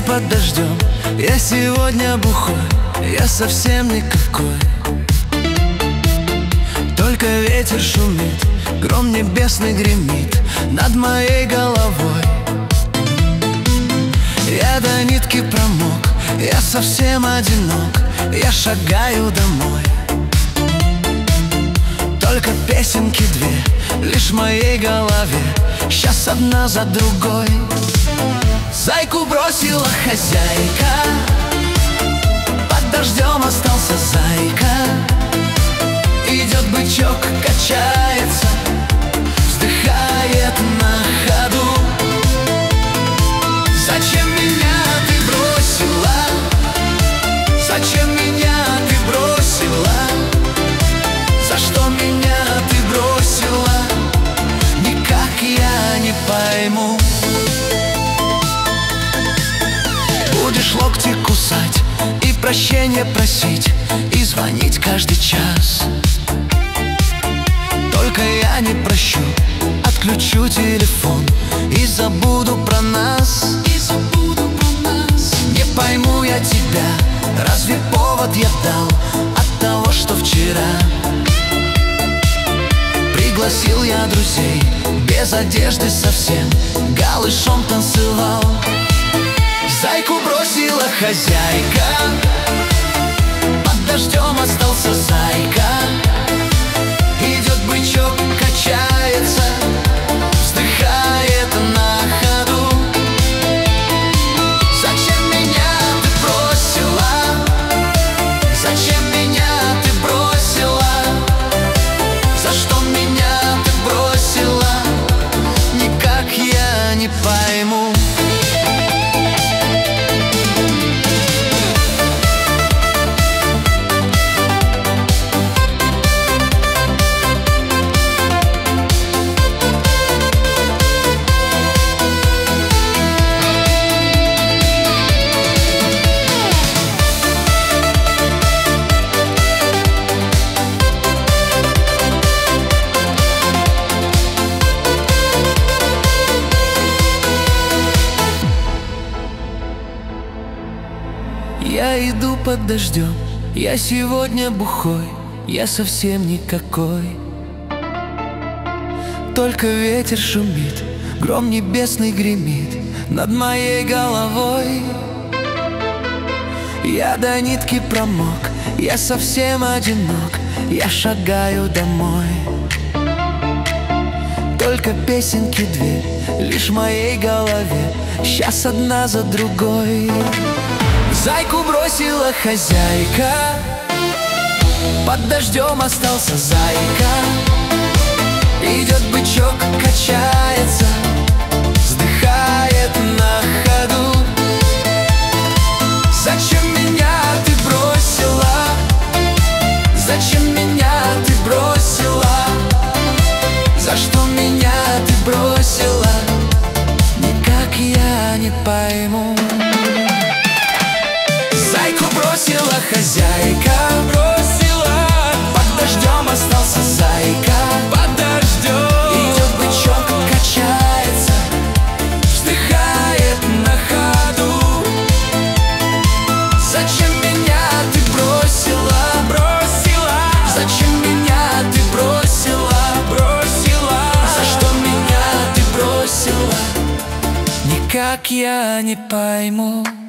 под дождем, я сегодня бухой, я совсем никакой. Только ветер шумит, гром небесный гремит над моей головой. Я до нитки промок, я совсем одинок, я шагаю домой. Только песенки две лишь в моей голове, сейчас одна за другой. Зайку бросила хозяйка, под дождем остался зайка. Идет бычок, качается, вздыхает на ходу. Зачем меня ты бросила? Зачем меня ты бросила? За что меня ты бросила? Никак я не пойму. Будешь локти кусать и прощения просить, и звонить каждый час. Только я не прощу, отключу телефон и забуду про нас. Не пойму я тебя, разве повод я дал от того, что вчера пригласил я друзей, без одежды совсем, голышом танцевал. Зайку бросила хозяйка, под дождем остался зайка. Идет бычок, качается, вздыхает на ходу. Зачем меня ты бросила? Зачем меня ты бросила? За что меня ты бросила? Никак я не пойму. Я иду под дождем, я сегодня бухой, я совсем никакой. Только ветер шумит, гром небесный гремит над моей головой. Я до нитки промок, я совсем одинок, я шагаю домой. Только песенки две лишь в моей голове, сейчас одна за другой. Зайку бросила хозяйка, под дождем остался зайка. Идет бычок, качается, вздыхает на ходу. Зачем меня ты бросила? Зачем меня ты бросила? За что меня ты бросила? Никак я не пойму. Зайку бросила хозяйка, бросила. Под дождем остался зайка. Под дождем идет бычок, качается, вздыхает на ходу. Зачем меня ты бросила? Бросила. Зачем меня ты бросила? Бросила. За что меня ты бросила? Никак я не пойму.